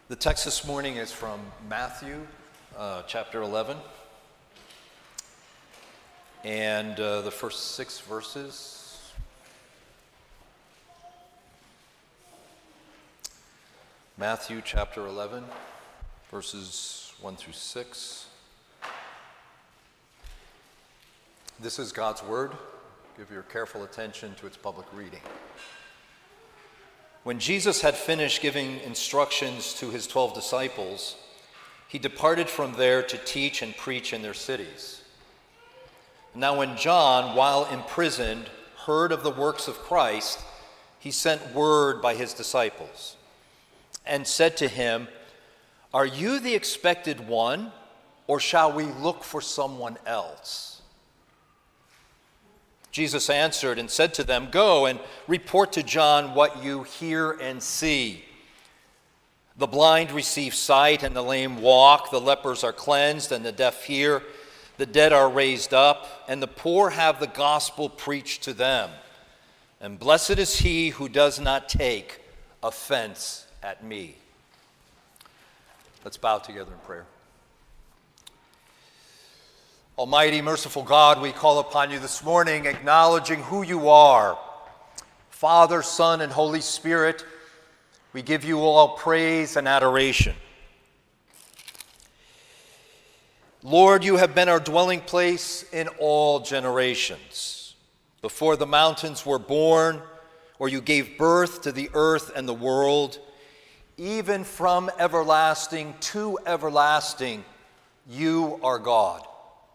The text this morning is from Matthew chapter 11 and the first 6 verses. Matthew chapter 11, verses 1 through 6. This is God's word. Give your careful attention to its public reading. When Jesus had finished giving instructions to his 12 disciples, he departed from there to teach and preach in their cities. Now when John, while imprisoned, heard of the works of Christ, he sent word by his disciples and said to him, "Are you the expected one, or shall we look for someone else?" Jesus answered and said to them, "Go and report to John what you hear and see. The blind receive sight and the lame walk, the lepers are cleansed and the deaf hear, the dead are raised up, and the poor have the gospel preached to them. And blessed is he who does not take offense at me." Let's bow together in prayer. Almighty, merciful God, we call upon you this morning, acknowledging who you are. Father, Son, and Holy Spirit, we give you all praise and adoration. Lord, you have been our dwelling place in all generations. Before the mountains were born, or you gave birth to the earth and the world, even from everlasting to everlasting, you are God.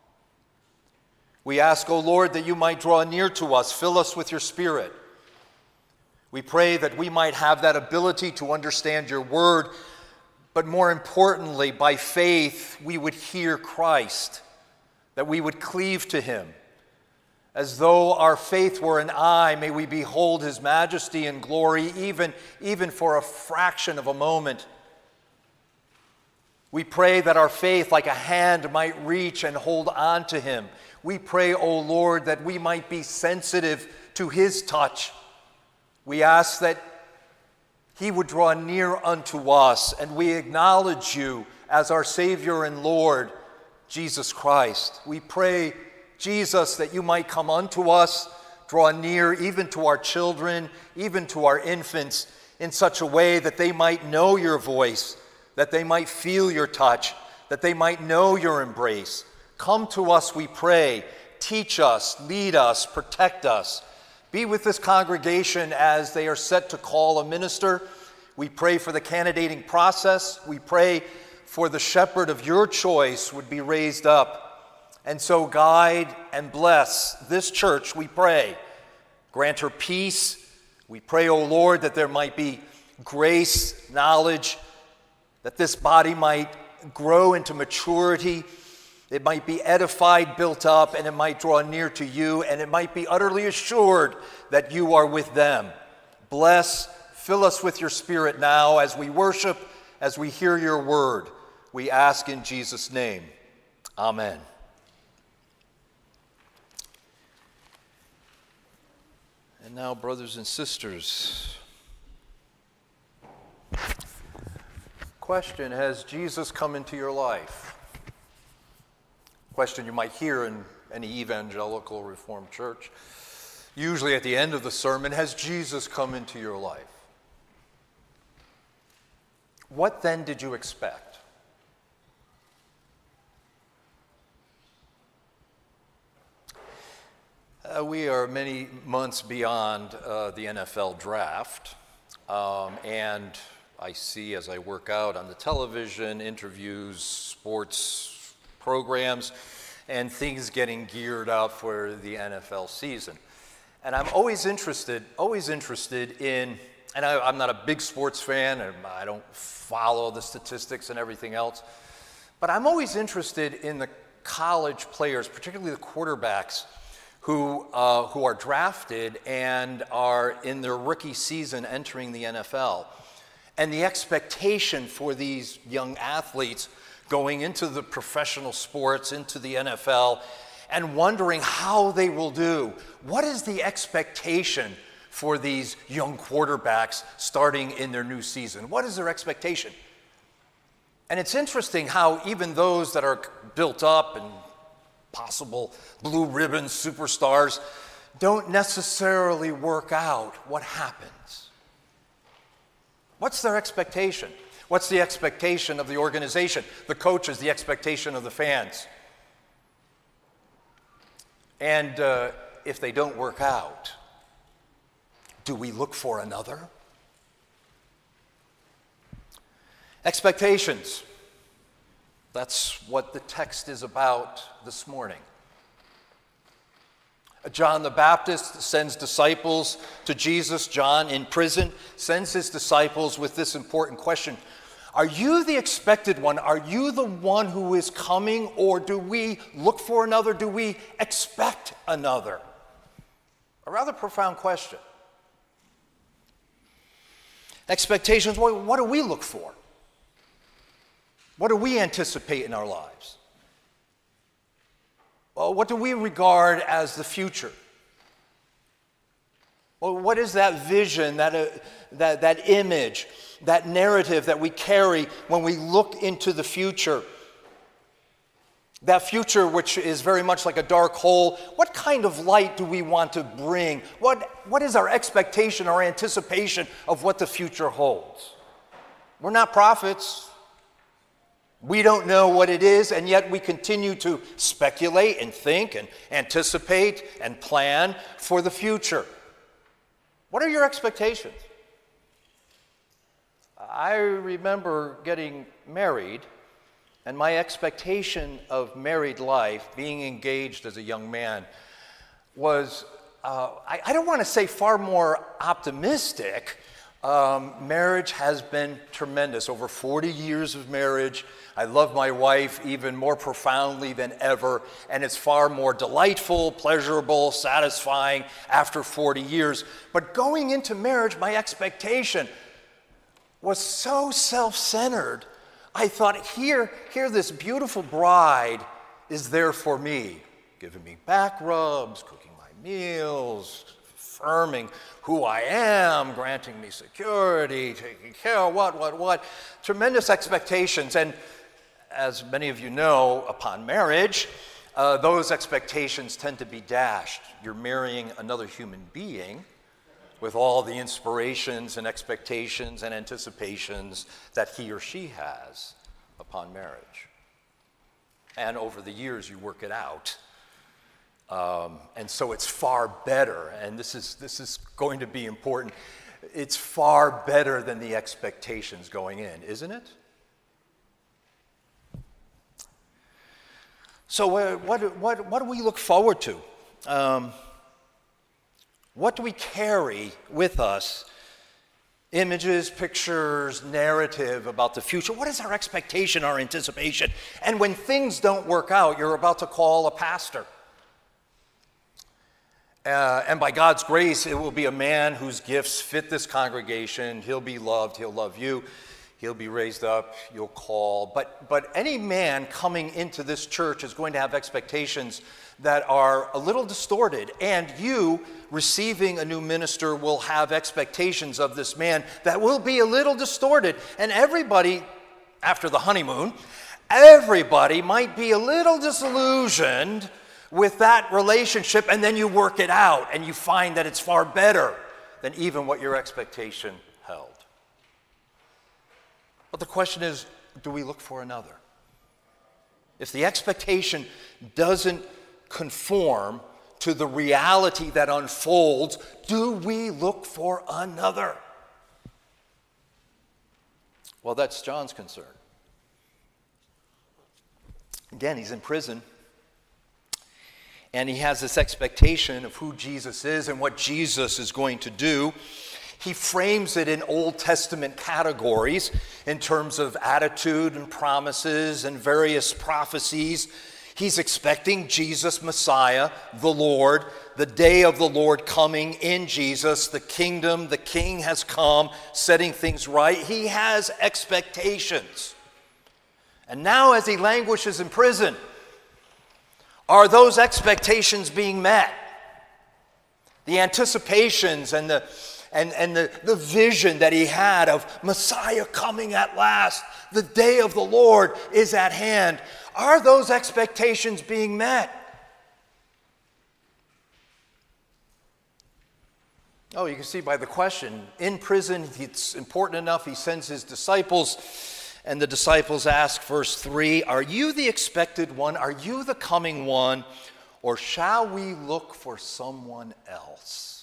We ask, O Lord, that you might draw near to us, fill us with your Spirit. We pray that we might have that ability to understand your word, but more importantly, by faith, we would hear Christ, that we would cleave to him. As though our faith were an eye, may we behold his majesty and glory, even for a fraction of a moment. We pray that our faith, like a hand, might reach and hold on to him. We pray, O Lord, that we might be sensitive to his touch. We ask that he would draw near unto us, and we acknowledge you as our Savior and Lord, Jesus Christ. We pray, Jesus, that you might come unto us, draw near even to our children, even to our infants, in such a way that they might know your voice, that they might feel your touch, that they might know your embrace. Come to us, we pray. Teach us, lead us, protect us. Be with this congregation as they are set to call a minister. We pray for the candidating process. We pray for the shepherd of your choice would be raised up. And so guide and bless this church, we pray. Grant her peace. We pray, O Lord, that there might be grace, knowledge, that this body might grow into maturity. It might be edified, built up, and it might draw near to you, and it might be utterly assured that you are with them. Bless, fill us with your Spirit now as we worship, as we hear your word. We ask in Jesus' name. Amen. And now, brothers and sisters, question, has Jesus come into your life? Question you might hear in any evangelical Reformed church. Usually at the end of the sermon, has Jesus come into your life? What then did you expect? We are many months beyond the NFL draft, and I see as I work out on the television, interviews, sports programs, and things getting geared up for the NFL season. And I'm always interested in, and I'm not a big sports fan, and I don't follow the statistics and everything else, but I'm always interested in the college players, particularly the quarterbacks, who are drafted and are in their rookie season entering the NFL. And the expectation for these young athletes going into the professional sports, into the NFL, and wondering how they will do. What is the expectation for these young quarterbacks starting in their new season? What is their expectation? And it's interesting how even those that are built up and possible blue ribbon superstars don't necessarily work out what happens. What's their expectation? What's the expectation of the organization, the coaches, the expectation of the fans? And if they don't work out, do we look for another? Expectations. That's what the text is about this morning. John the Baptist sends disciples to Jesus. John, in prison, sends his disciples with this important question: are you the expected one? Are you the one who is coming? Or do we look for another? Do we expect another? A rather profound question. Expectations, what do we look for? What do we anticipate in our lives? Well, what do we regard as the future? Well, what is that vision, that image, that narrative that we carry when we look into the future? That future which is very much like a dark hole. What kind of light do we want to bring? What is our expectation, our anticipation of what the future holds? We're not prophets. We don't know what it is, and yet we continue to speculate and think and anticipate and plan for the future. What are your expectations? I remember getting married, and my expectation of married life, being engaged as a young man, was, I don't want to say far more optimistic. Marriage has been tremendous. Over 40 years of marriage. I love my wife even more profoundly than ever, and it's far more delightful, pleasurable, satisfying after 40 years. But going into marriage, my expectation was so self-centered. I thought, here this beautiful bride is there for me, giving me back rubs, cooking my meals, affirming who I am, granting me security, taking care of what. Tremendous expectations. And as many of you know, upon marriage, those expectations tend to be dashed. You're marrying another human being with all the inspirations and expectations and anticipations that he or she has upon marriage. And over the years, you work it out. And so it's far better, and this is going to be important, it's far better than the expectations going in, isn't it? So what do we look forward to? What do we carry with us? Images, pictures, narrative about the future. What is our expectation, our anticipation? And when things don't work out, you're about to call a pastor. And by God's grace, it will be a man whose gifts fit this congregation. He'll be loved. He'll love you. He'll be raised up. You'll call. But any man coming into this church is going to have expectations that are a little distorted. And you, receiving a new minister, will have expectations of this man that will be a little distorted. And everybody, after the honeymoon, everybody might be a little disillusioned with that relationship, and then you work it out, and you find that it's far better than even what your expectation held. But the question is, do we look for another? If the expectation doesn't conform to the reality that unfolds, do we look for another? Well, that's John's concern. Again, he's in prison. And he has this expectation of who Jesus is and what Jesus is going to do. He frames it in Old Testament categories in terms of attitude and promises and various prophecies. He's expecting Jesus, Messiah, the Lord, the day of the Lord coming in Jesus, the kingdom, the king has come, setting things right. He has expectations. And now as he languishes in prison, are those expectations being met? The anticipations and and the vision that he had of Messiah coming at last, the day of the Lord is at hand. Are those expectations being met? Oh, you can see by the question. In prison, it's important enough, he sends his disciples, and the disciples ask, verse 3, "Are you the expected one? Are you the coming one? Or shall we look for someone else?"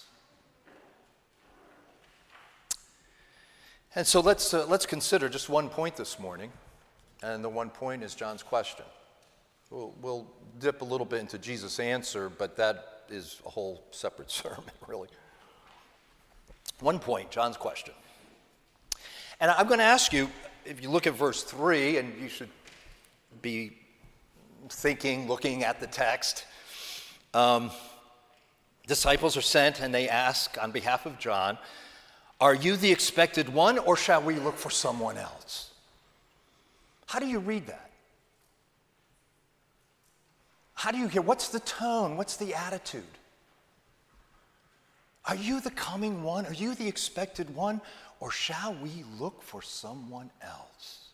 And so let's consider just one point this morning, and the one point is John's question. We'll dip a little bit into Jesus' answer, but that is a whole separate sermon, really. One point, John's question. And I'm going to ask you, if you look at verse 3, and you should be thinking, looking at the text, disciples are sent and they ask on behalf of John, "Are you the expected one, or shall we look for someone else?" How do you read that? How do you hear? What's the tone? What's the attitude? Are you the coming one? Are you the expected one? Or shall we look for someone else?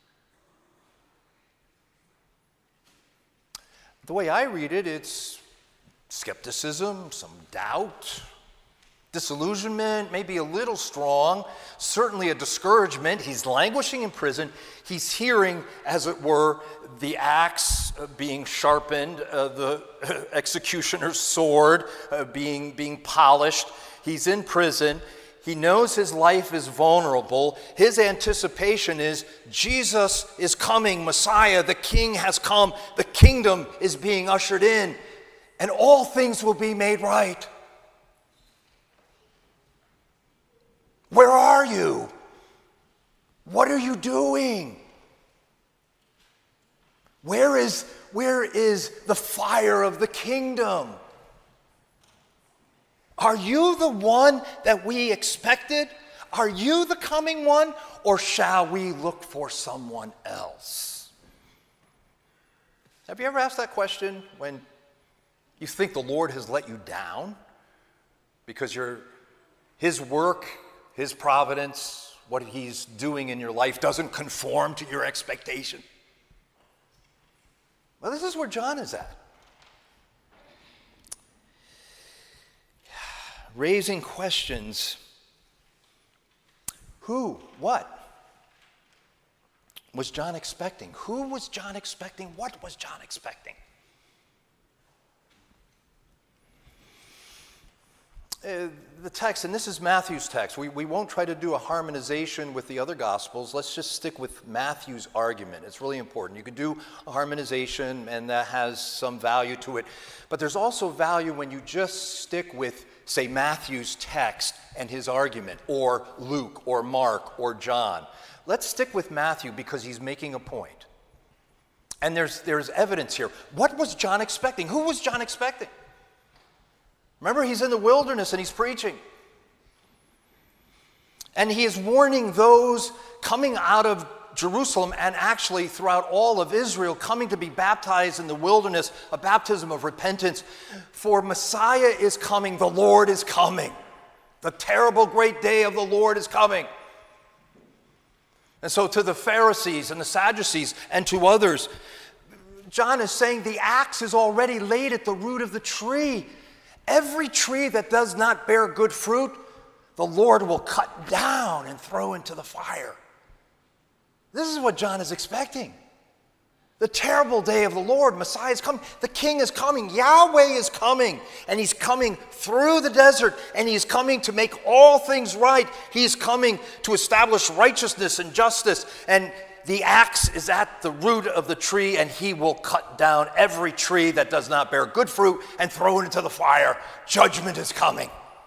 The way I read it, it's skepticism, some doubt, disillusionment, maybe a little strong, certainly a discouragement. He's languishing in prison. He's hearing, as it were, the axe being sharpened, the executioner's sword being polished. He's in prison. He knows his life is vulnerable. His anticipation is Jesus is coming, Messiah, the King has come, the kingdom is being ushered in, and all things will be made right. Where are you? What are you doing? Where is the fire of the kingdom? Are you the one that we expected? Are you the coming one? Or shall we look for someone else? Have you ever asked that question when you think the Lord has let you down? Because his work, his providence, what he's doing in your life doesn't conform to your expectation? Well, this is where John is at. Raising questions. Who? What? Was John expecting? Who was John expecting? What was John expecting? The text, and this is Matthew's text. We won't try to do a harmonization with the other Gospels. Let's just stick with Matthew's argument. It's really important. You can do a harmonization, and that has some value to it. But there's also value when you just stick with, say, Matthew's text and his argument, or Luke, or Mark, or John. Let's stick with Matthew because he's making a point. And there's evidence here. What was John expecting? Who was John expecting? Remember, he's in the wilderness and he's preaching. And he is warning those coming out of Jerusalem and actually throughout all of Israel coming to be baptized in the wilderness, a baptism of repentance. For Messiah is coming, the Lord is coming. The terrible great day of the Lord is coming. And so to the Pharisees and the Sadducees and to others, John is saying the axe is already laid at the root of the tree. Every tree that does not bear good fruit, the Lord will cut down and throw into the fire. This is what John is expecting. The terrible day of the Lord, Messiah is coming. The King is coming. Yahweh is coming. And he's coming through the desert. And he's coming to make all things right. He's coming to establish righteousness and justice. And the axe is at the root of the tree, and he will cut down every tree that does not bear good fruit and throw it into the fire. Judgment is coming.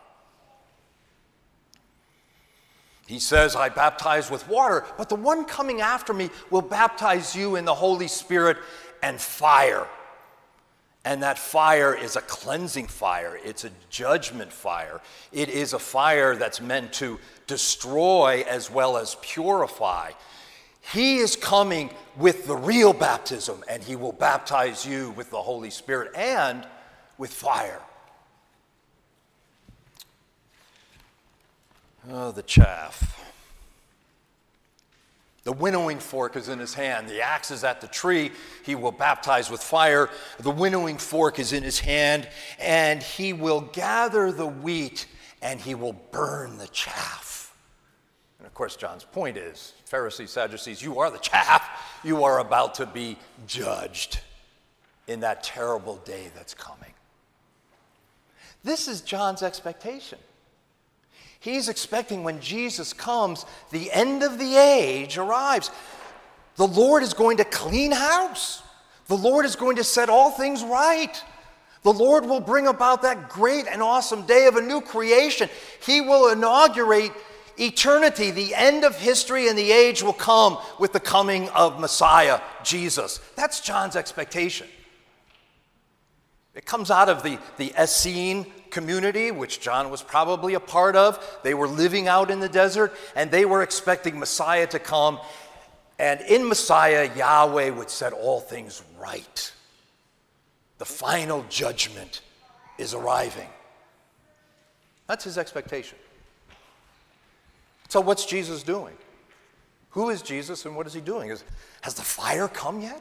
He says, I baptize with water, but the one coming after me will baptize you in the Holy Spirit and fire. And that fire is a cleansing fire. It's a judgment fire. It is a fire that's meant to destroy as well as purify. He is coming with the real baptism, and he will baptize you with the Holy Spirit and with fire. Oh, the chaff. The winnowing fork is in his hand. The axe is at the tree. He will baptize with fire. The winnowing fork is in his hand, and he will gather the wheat, and he will burn the chaff. And of course, John's point is, Pharisees, Sadducees, you are the chaff. You are about to be judged in that terrible day that's coming. This is John's expectation. He's expecting when Jesus comes, the end of the age arrives. The Lord is going to clean house. The Lord is going to set all things right. The Lord will bring about that great and awesome day of a new creation. He will inaugurate eternity. The end of history and the age will come with the coming of Messiah, Jesus. That's John's expectation. It comes out of the Essene community, which John was probably a part of. They were living out in the desert, and they were expecting Messiah to come. And in Messiah, Yahweh would set all things right. The final judgment is arriving. That's his expectation. So what's Jesus doing? Who is Jesus and what is he doing? Has the fire come yet?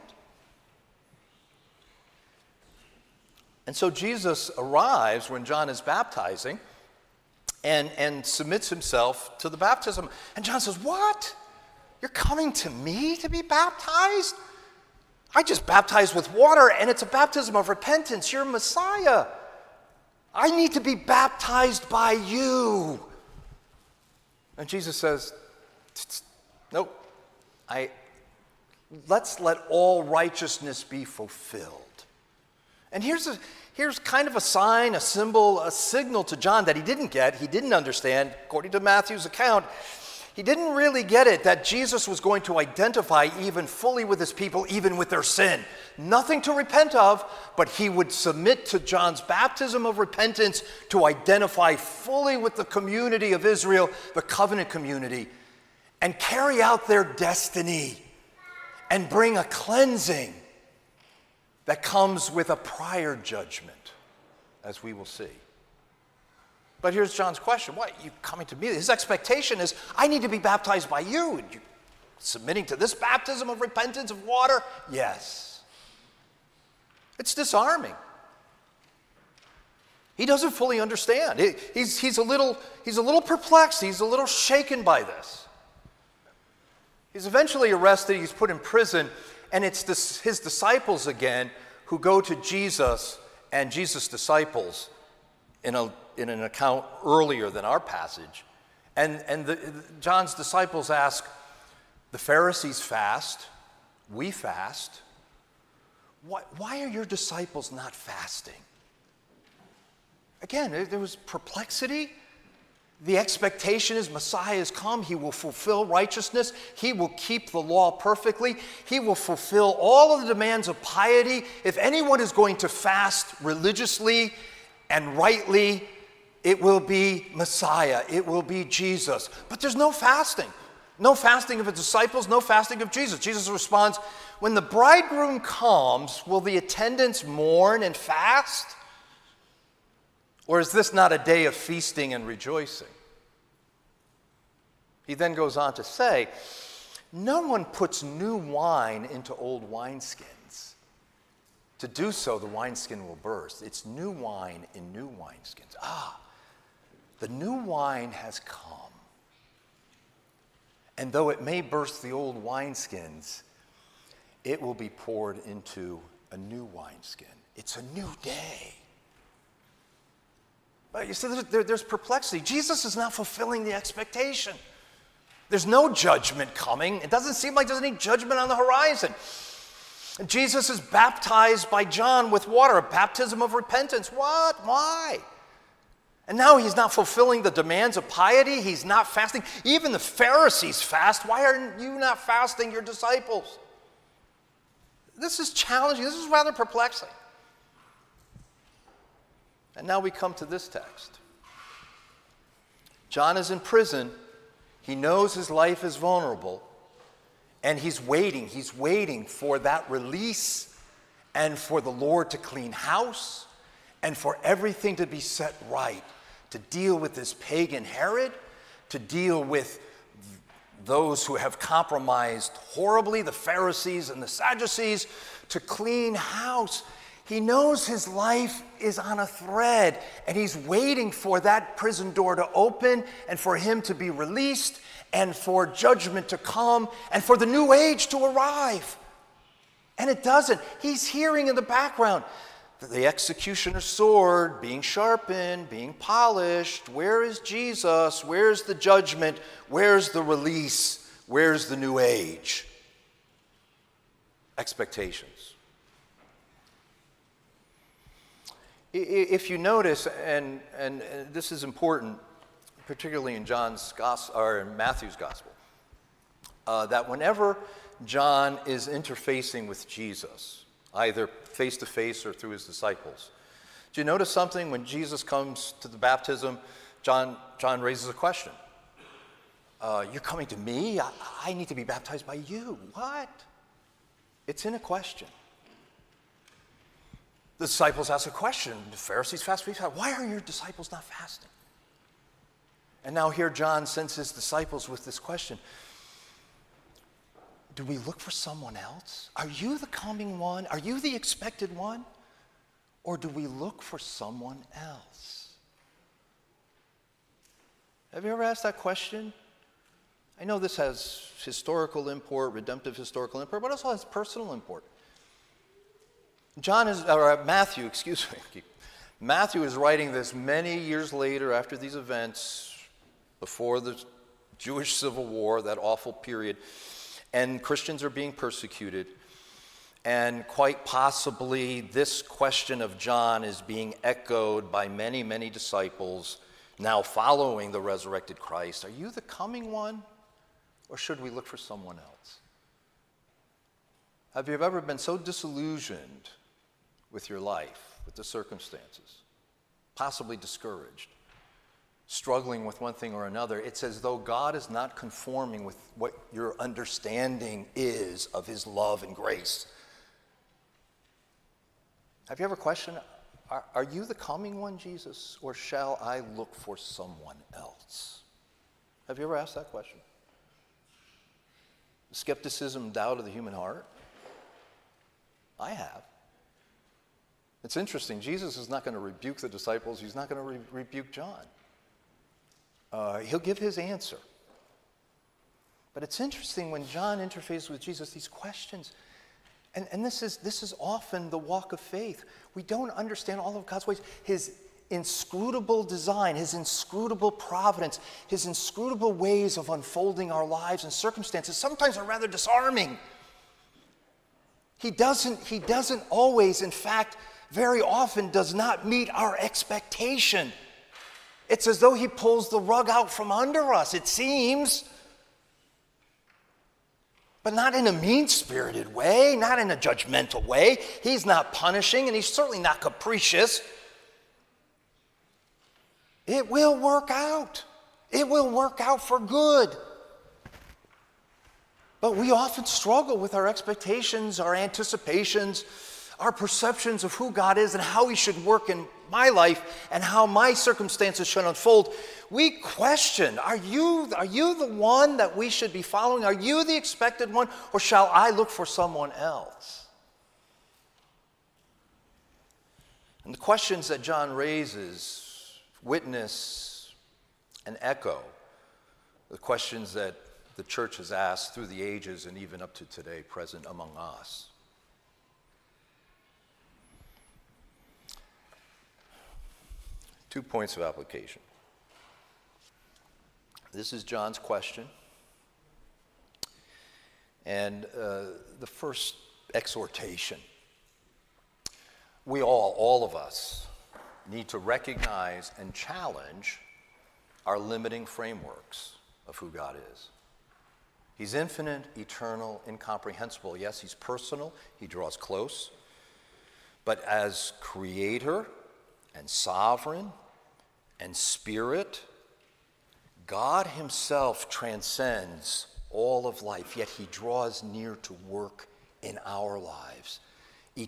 And so Jesus arrives when John is baptizing and submits himself to the baptism. And John says, "What? You're coming to me to be baptized? I just baptized with water, and it's a baptism of repentance. You're Messiah. I need to be baptized by you." And Jesus says, "Nope. Let's let all righteousness be fulfilled." And here's kind of a sign, a symbol, a signal to John that he didn't get, he didn't understand. According to Matthew's account, he didn't really get it, that Jesus was going to identify even fully with his people, even with their sin. Nothing to repent of, but he would submit to John's baptism of repentance to identify fully with the community of Israel, the covenant community, and carry out their destiny and bring a cleansing that comes with a prior judgment, as we will see. But here's John's question. What, you coming to me? His expectation is, I need to be baptized by you. And you submitting to this baptism of repentance of water? Yes. It's disarming. He doesn't fully understand. He's a little perplexed. He's a little shaken by this. He's eventually arrested. He's put in prison. And it's his disciples again who go to Jesus and Jesus' disciples in an account earlier than our passage. And John's disciples ask, the Pharisees fast, we fast. Why are your disciples not fasting? Again, there was perplexity. The expectation is Messiah has come. He will fulfill righteousness. He will keep the law perfectly. He will fulfill all of the demands of piety. If anyone is going to fast religiously and rightly, it will be Messiah. It will be Jesus. But there's no fasting. No fasting of his disciples, no fasting of Jesus. Jesus responds, when the bridegroom comes, will the attendants mourn and fast? Or is this not a day of feasting and rejoicing? He then goes on to say, no one puts new wine into old wineskins. To do so, the wineskin will burst. It's new wine in new wineskins. The new wine has come. And though it may burst the old wineskins, it will be poured into a new wineskin. It's a new day. You see, there's perplexity. Jesus is not fulfilling the expectation. There's no judgment coming. It doesn't seem like there's any judgment on the horizon. Jesus is baptized by John with water, a baptism of repentance. What? Why? And now he's not fulfilling the demands of piety. He's not fasting. Even the Pharisees fast. Why are you not fasting, your disciples? This is challenging. This is rather perplexing. And now we come to this text. John is in prison. He knows his life is vulnerable. And he's waiting for that release and for the Lord to clean house and for everything to be set right, to deal with this pagan Herod, to deal with those who have compromised horribly, the Pharisees and the Sadducees, to clean house. He knows his life is on a thread, and he's waiting for that prison door to open and for him to be released and for judgment to come and for the new age to arrive. And it doesn't. He's hearing in the background the executioner's sword being sharpened, being polished. Where is Jesus? Where's the judgment? Where's the release? Where's the new age? Expectations. If you notice, and this is important, particularly in John's gospel or in Matthew's gospel, that whenever John is interfacing with Jesus, either face-to-face or through his disciples. Do you notice something? When Jesus comes to the baptism, John raises a question. You're coming to me? I need to be baptized by you. What? It's in a question. The disciples ask a question. The Pharisees fast. Why are your disciples not fasting? And now here John sends his disciples with this question. Do we look for someone else? Are you the coming one? Are you the expected one? Or do we look for someone else? Have you ever asked that question? I know this has historical import, redemptive historical import, but also has personal import. Matthew is writing this many years later after these events, before the Jewish Civil War, that awful period. And Christians are being persecuted. And quite possibly this question of John is being echoed by many, many disciples now following the resurrected Christ. Are you the coming one? Or should we look for someone else? Have you ever been so disillusioned with your life, with the circumstances, possibly discouraged, struggling with one thing or another? It's as though God is not conforming with what your understanding is of his love and grace. Have you ever questioned, are you the coming one, Jesus, or shall I look for someone else? Have you ever asked that question? Skepticism, doubt of the human heart? I have. It's interesting. Jesus is not going to rebuke the disciples. He's not going to rebuke John. He'll give his answer. But it's interesting when John interfaces with Jesus, these questions, and this is often the walk of faith. We don't understand all of God's ways. His inscrutable design, his inscrutable providence, his inscrutable ways of unfolding our lives and circumstances sometimes are rather disarming. He doesn't always, in fact, very often does not meet our expectation. It's as though he pulls the rug out from under us, it seems. But not in a mean-spirited way, not in a judgmental way. He's not punishing, and he's certainly not capricious. It will work out. It will work out for good. But we often struggle with our expectations, our anticipations, our perceptions of who God is and how he should work in my life and how my circumstances should unfold. We question, are you the one that we should be following? Are you the expected one, or shall I look for someone else? And the questions that John raises witness and echo the questions that the church has asked through the ages and even up to today, present among us. Two points of application. This is John's question. And the first exhortation. We all of us, need to recognize and challenge our limiting frameworks of who God is. He's infinite, eternal, incomprehensible. Yes, he's personal. He draws close. But as creator and sovereign and spirit, God himself transcends all of life, yet he draws near to work in our lives.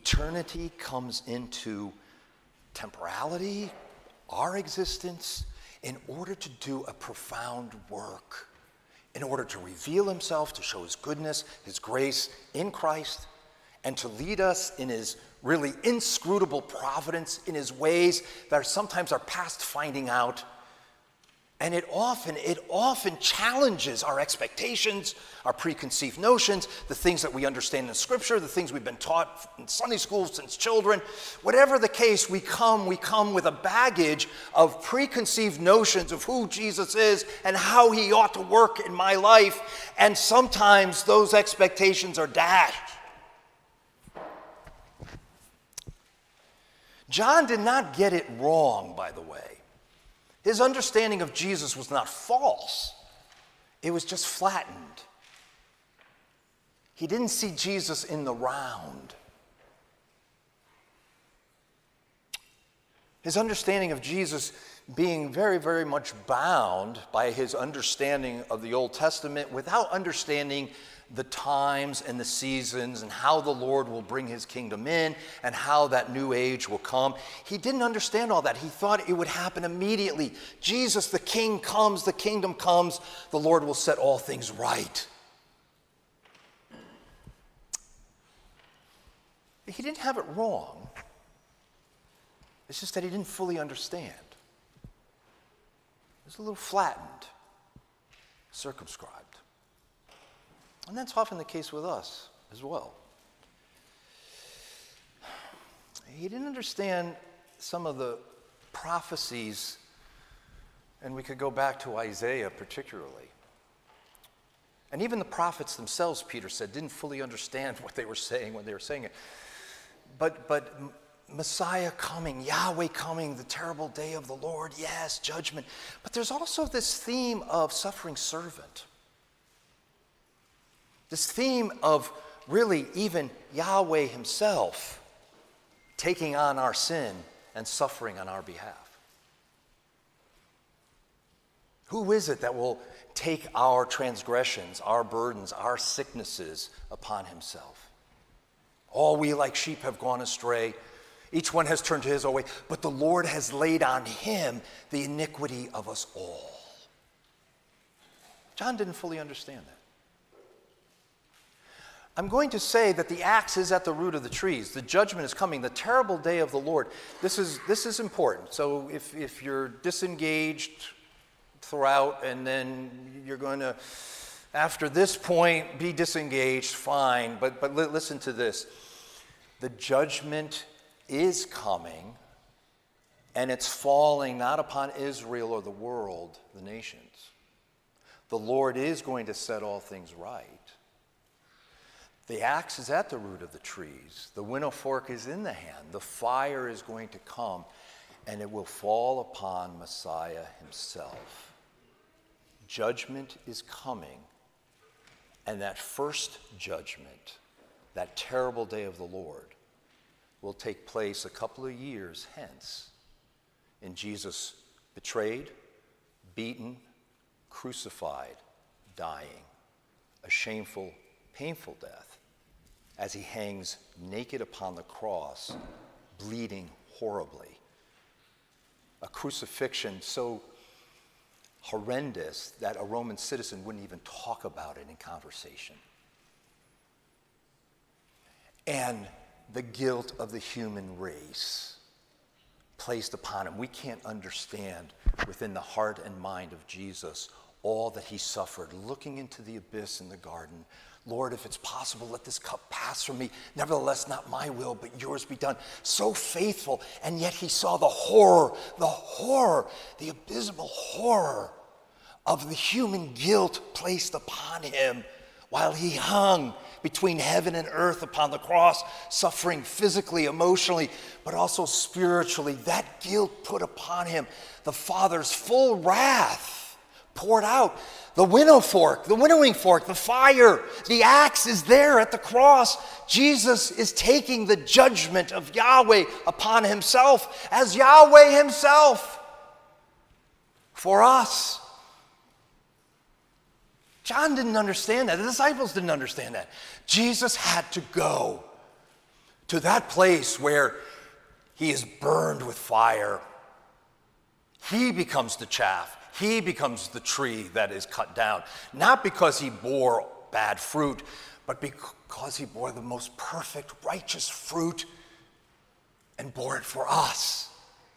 Eternity comes into temporality, our existence, in order to do a profound work, in order to reveal himself, to show his goodness, his grace in Christ, and to lead us in his really inscrutable providence, in his ways that are sometimes are past finding out. And it often challenges our expectations, our preconceived notions, the things that we understand in Scripture, the things we've been taught in Sunday school since children. Whatever the case, we come with a baggage of preconceived notions of who Jesus is and how he ought to work in my life. And sometimes those expectations are dashed. John did not get it wrong, by the way. His understanding of Jesus was not false. It was just flattened. He didn't see Jesus in the round. His understanding of Jesus being very, very much bound by his understanding of the Old Testament without understanding the times and the seasons and how the Lord will bring his kingdom in and how that new age will come. He didn't understand all that. He thought it would happen immediately. Jesus, the King comes, the kingdom comes, the Lord will set all things right. He didn't have it wrong. It's just that he didn't fully understand. It was a little flattened, circumscribed. And that's often the case with us as well. He didn't understand some of the prophecies, and we could go back to Isaiah particularly. And even the prophets themselves, Peter said, didn't fully understand what they were saying when they were saying it. But Messiah coming, Yahweh coming, the terrible day of the Lord, yes, judgment. But there's also this theme of suffering servant. This theme of really even Yahweh himself taking on our sin and suffering on our behalf. Who is it that will take our transgressions, our burdens, our sicknesses upon himself? All we like sheep have gone astray. Each one has turned to his own way. But the Lord has laid on him the iniquity of us all. John didn't fully understand that. I'm going to say that the axe is at the root of the trees. The judgment is coming, the terrible day of the Lord. This is important. So if you're disengaged throughout and then you're going to, after this point, be disengaged, fine. But listen to this. The judgment is coming, and it's falling not upon Israel or the world, the nations. The Lord is going to set all things right. The axe is at the root of the trees. The winnow fork is in the hand. The fire is going to come, and it will fall upon Messiah himself. Judgment is coming, and that first judgment, that terrible day of the Lord, will take place a couple of years hence in Jesus betrayed, beaten, crucified, dying, a shameful, painful death, as he hangs naked upon the cross, bleeding horribly. A crucifixion so horrendous that a Roman citizen wouldn't even talk about it in conversation. And the guilt of the human race placed upon him. We can't understand within the heart and mind of Jesus all that he suffered, looking into the abyss in the garden. Lord, if it's possible, let this cup pass from me. Nevertheless, not my will, but yours be done. So faithful, and yet he saw the horror, the abysmal horror of the human guilt placed upon him while he hung between heaven and earth upon the cross, suffering physically, emotionally, but also spiritually. That guilt put upon him the Father's full wrath poured out. The winnowing fork, the fire, the axe is there at the cross. Jesus is taking the judgment of Yahweh upon himself as Yahweh himself for us. John didn't understand that. The disciples didn't understand that. Jesus had to go to that place where he is burned with fire He becomes the chaff. He becomes the tree that is cut down. Not because he bore bad fruit, but because he bore the most perfect, righteous fruit and bore it for us.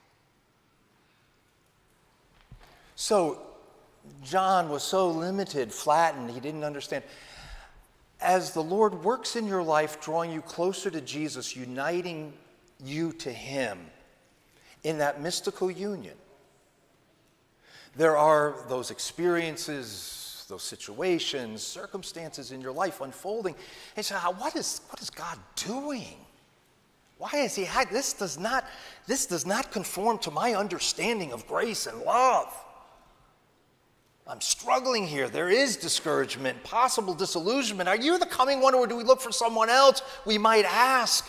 So John was so limited, flattened, he didn't understand. As the Lord works in your life, drawing you closer to Jesus, uniting you to him in that mystical union, there are those experiences, those situations, circumstances in your life unfolding. And so what is God doing? Why is he? This does not conform to my understanding of grace and love. I'm struggling here. There is discouragement, possible disillusionment. Are you the coming one, or do we look for someone else? We might ask.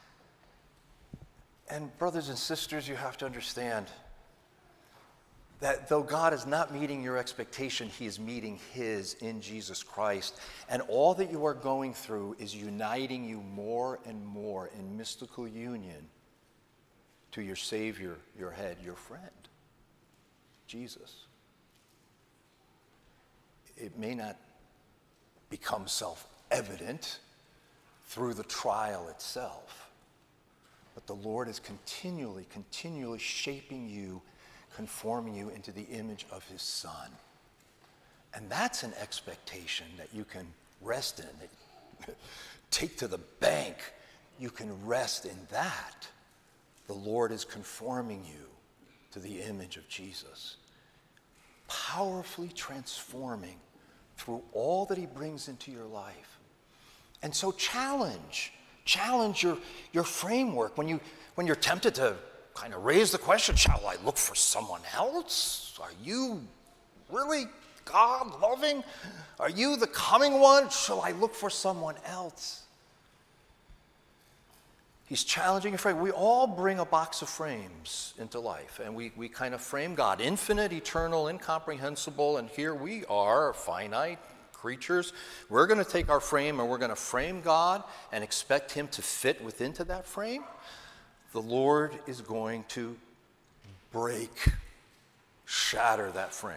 And brothers and sisters, you have to understand that though God is not meeting your expectation, he is meeting his in Jesus Christ. And all that you are going through is uniting you more and more in mystical union to your Savior, your head, your friend, Jesus. It may not become self-evident through the trial itself, but the Lord is continually shaping you, conforming you into the image of his Son. And that's an expectation that you can rest in, take to the bank. You can rest in that. The Lord is conforming you to the image of Jesus, powerfully transforming through all that he brings into your life. And so challenge your framework. When you're tempted to kind of raise the question, shall I look for someone else? Are you really God-loving? Are you the coming one? Shall I look for someone else? He's challenging your frame. We all bring a box of frames into life, and we kind of frame God, infinite, eternal, incomprehensible, and here we are, finite creatures. We're going to take our frame and we're going to frame God and expect him to fit within that frame. The Lord is going to shatter that frame.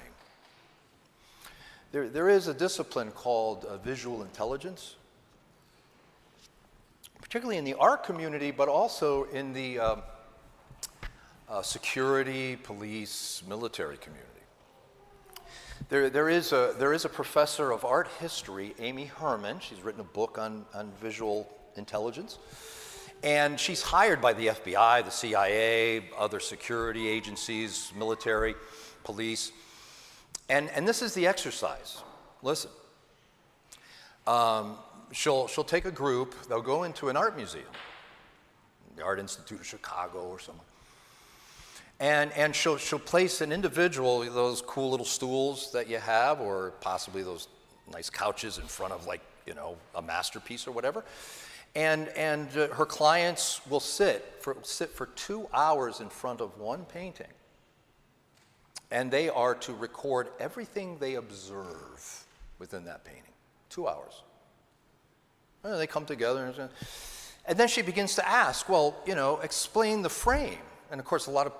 There is a discipline called visual intelligence, particularly in the art community, but also in the security, police, military community. There is a professor of art history, Amy Herman. She's written a book on visual intelligence. And she's hired by the FBI, the CIA, other security agencies, military, police. And this is the exercise. Listen. She'll take a group, they'll go into an art museum, the Art Institute of Chicago or somewhere, and she'll place an individual, those cool little stools that you have, or possibly those nice couches in front of, like, a masterpiece or whatever, and her clients will sit for 2 hours in front of one painting, and they are to record everything they observe within that painting. 2 hours. And they come together, and then she begins to ask, well, explain the frame. And of course, a lot of,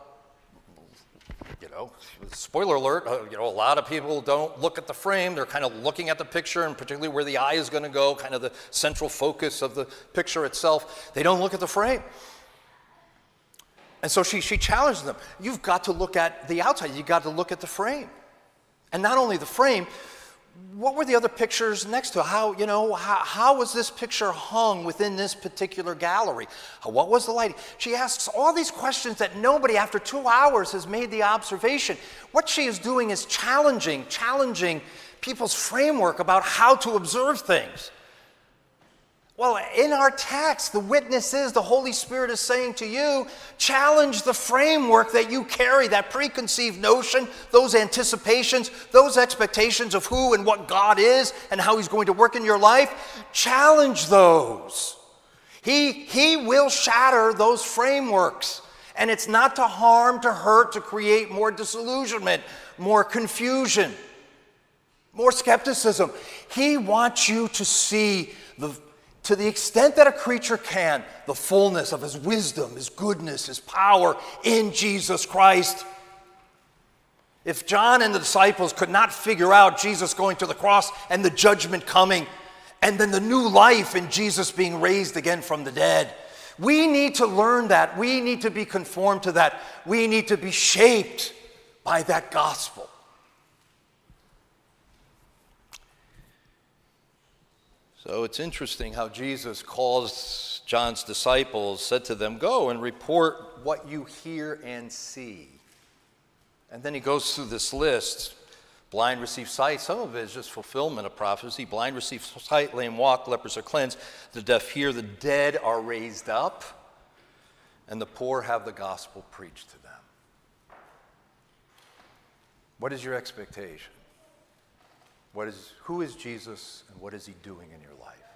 spoiler alert, a lot of people don't look at the frame. They're kind of looking at the picture, and particularly where the eye is going to go, kind of the central focus of the picture itself. They don't look at the frame. And so she challenged them. You've got to look at the outside. You've got to look at the frame. And not only the frame, what were the other pictures next to it? How was this picture hung within this particular gallery? What was the lighting? She asks all these questions that nobody after 2 hours has made the observation. What she is doing is challenging people's framework about how to observe things. Well, in our text, the witness is the Holy Spirit is saying to you, challenge the framework that you carry, that preconceived notion, those anticipations, those expectations of who and what God is and how he's going to work in your life. Challenge those. He will shatter those frameworks. And it's not to harm, to hurt, to create more disillusionment, more confusion, more skepticism. He wants you to see to the extent that a creature can, the fullness of his wisdom, his goodness, his power in Jesus Christ. If John and the disciples could not figure out Jesus going to the cross and the judgment coming, and then the new life in Jesus being raised again from the dead, we need to learn that. We need to be conformed to that. We need to be shaped by that gospel. So it's interesting how Jesus calls John's disciples, said to them, "Go and report what you hear and see." And then he goes through this list. Blind receive sight. Some of it is just fulfillment of prophecy. Blind receive sight, lame walk, lepers are cleansed, the deaf hear, the dead are raised up, and the poor have the gospel preached to them. What is your expectation? Who is Jesus, and what is he doing in your life?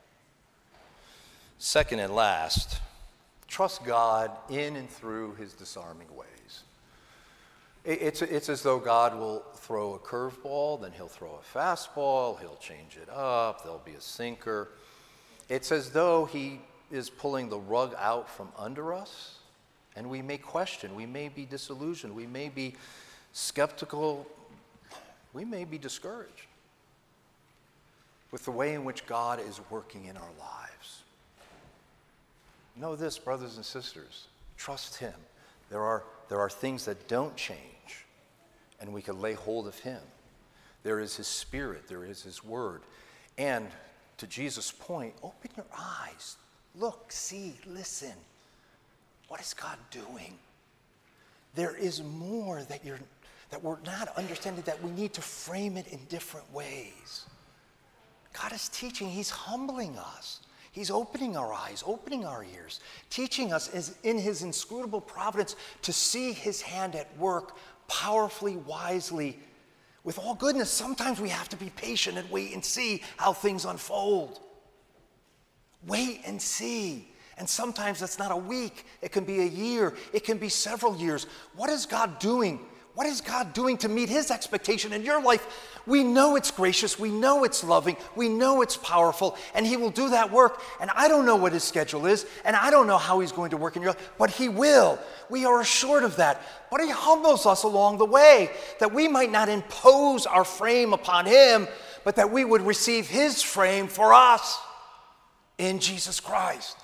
Second and last, trust God in and through his disarming ways. It's as though God will throw a curveball, then he'll throw a fastball, he'll change it up, there'll be a sinker. It's as though he is pulling the rug out from under us, and we may question, we may be disillusioned, we may be skeptical, we may be discouraged with the way in which God is working in our lives. Know this, brothers and sisters, trust him. There are things that don't change, and we can lay hold of him. There is his Spirit, there is his word. And to Jesus' point, open your eyes. Look, see, listen. What is God doing? There is more that we're not understanding, that we need to frame it in different ways. God is teaching, he's humbling us. He's opening our eyes, opening our ears, teaching us in his inscrutable providence to see his hand at work powerfully, wisely, with all goodness. Sometimes we have to be patient and wait and see how things unfold. Wait and see. And sometimes that's not a week. It can be a year. It can be several years. What is God doing? What is God doing to meet his expectation in your life? We know it's gracious. We know it's loving. We know it's powerful. And he will do that work. And I don't know what his schedule is. And I don't know how he's going to work in your life. But he will. We are assured of that. But he humbles us along the way, that we might not impose our frame upon him, but that we would receive his frame for us in Jesus Christ.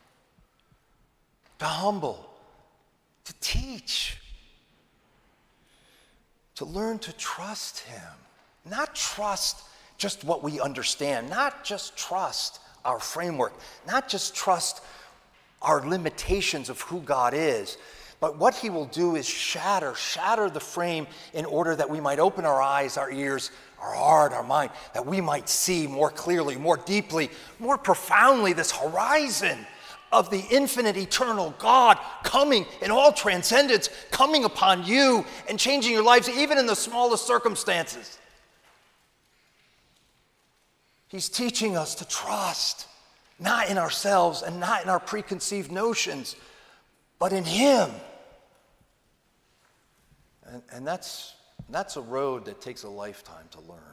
To humble, to teach, to learn to trust him. Not trust just what we understand, not just trust our framework, not just trust our limitations of who God is, but what he will do is shatter the frame in order that we might open our eyes, our ears, our heart, our mind, that we might see more clearly, more deeply, more profoundly this horizon of the infinite, eternal God coming in all transcendence, coming upon you and changing your lives even in the smallest circumstances. He's teaching us to trust, not in ourselves and not in our preconceived notions, but in him. And that's a road that takes a lifetime to learn.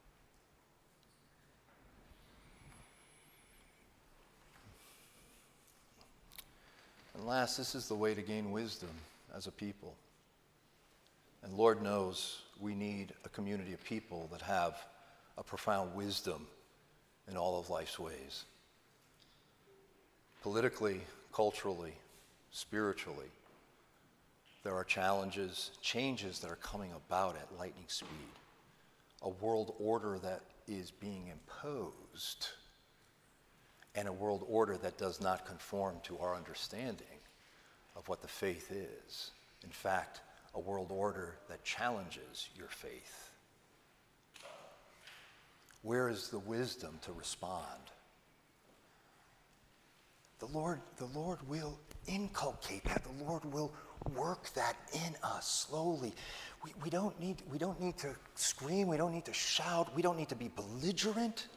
And last, this is the way to gain wisdom as a people. And Lord knows we need a community of people that have a profound wisdom in all of life's ways. Politically, culturally, spiritually, there are challenges, changes that are coming about at lightning speed. A world order that is being imposed, and a world order that does not conform to our understanding of what the faith is. In fact, a world order that challenges your faith. Where is the wisdom to respond? The Lord will inculcate that. The Lord will work that in us slowly. We don't need to scream. We don't need to shout. We don't need to be belligerent.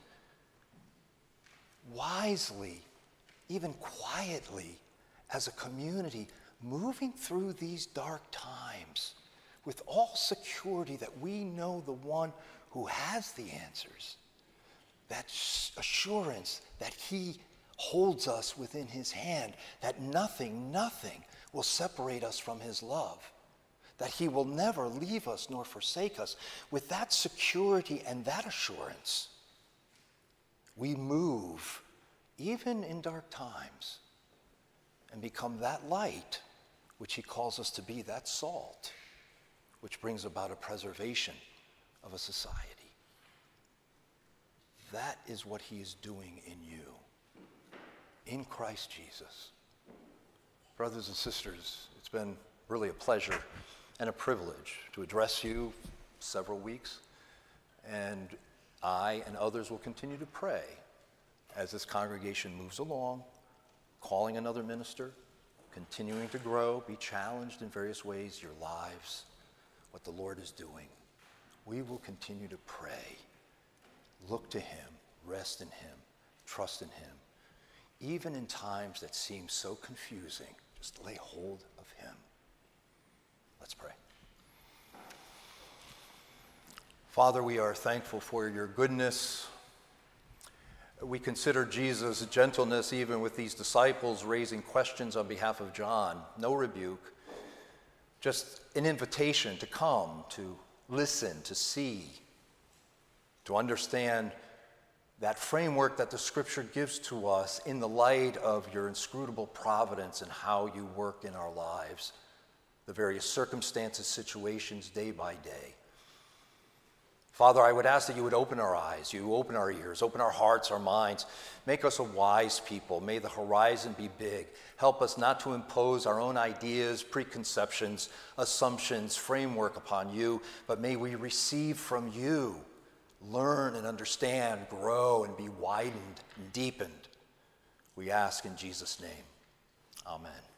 Wisely, even quietly, as a community, moving through these dark times with all security that we know the one who has the answers, that assurance that he holds us within his hand, that nothing will separate us from his love, that he will never leave us nor forsake us. With that security and that assurance, we move, even in dark times, and become that light which he calls us to be, that salt, which brings about a preservation of a society. That is what he is doing in you, in Christ Jesus. Brothers and sisters, it's been really a pleasure and a privilege to address you several weeks, and I and others will continue to pray as this congregation moves along, calling another minister, continuing to grow, be challenged in various ways, your lives, what the Lord is doing. We will continue to pray, look to him, rest in him, trust in him. Even in times that seem so confusing, just lay hold of him. Let's pray. Father, we are thankful for your goodness. We consider Jesus' gentleness even with these disciples raising questions on behalf of John. No rebuke, just an invitation to come, to listen, to see, to understand that framework that the Scripture gives to us in the light of your inscrutable providence and how you work in our lives, the various circumstances, situations, day by day. Father, I would ask that you would open our eyes, you open our ears, open our hearts, our minds, make us a wise people. May the horizon be big. Help us not to impose our own ideas, preconceptions, assumptions, framework upon you, but may we receive from you, learn and understand, grow and be widened and deepened. We ask in Jesus' name. Amen.